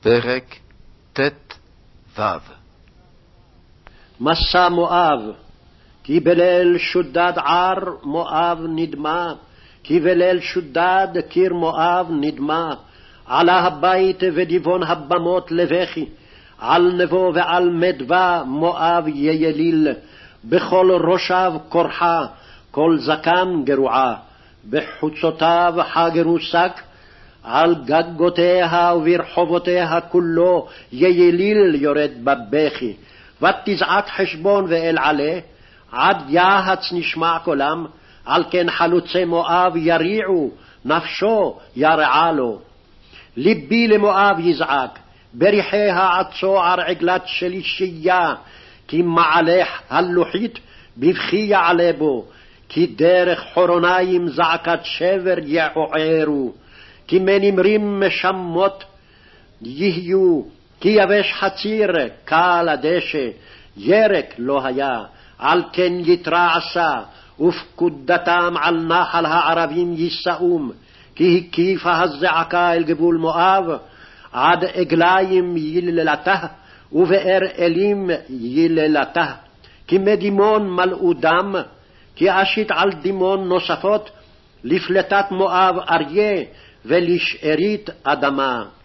פרק ט"ו. מסע מואב, כי בליל שודד ער מואב נדמה, כי בליל שודד קיר מואב נדמה, עלה הבית ודיבון הבמות לבכי, על נבו ועל מדבה מואב יליל, בכל ראשיו קורחה, כל זקן גרועה, בחוצותיו חגרו שק, על גגותיה וברחובותיה כולו יליל יורד בבכי, ותזעק חשבון ואל עלה, עד יהץ נשמע קולם, על כן חלוצי מואב יריעו, נפשו ירעה לו. ליבי למואב יזעק, בריחיה עד צוער עגלת שלישייה, כי מעלך הלוחית בבכי יעלה בו, כי דרך חורוניים זעקת שבר יעוערו, כי מנמרים משמות יהיו, כי יבש חציר קל הדשא, ירק לא היה, על כן יתרע עשה, ופקודתם על נחל הערבים יישאום, כי הקיפה הזעקה אל גבול מואב, עד עגליים יללתה, ובאר אלים יללתה, כי מדימון מלאו דם, כי אשית על דימון נוספות, לפלטת מואב אריה, ולשארית אדמה.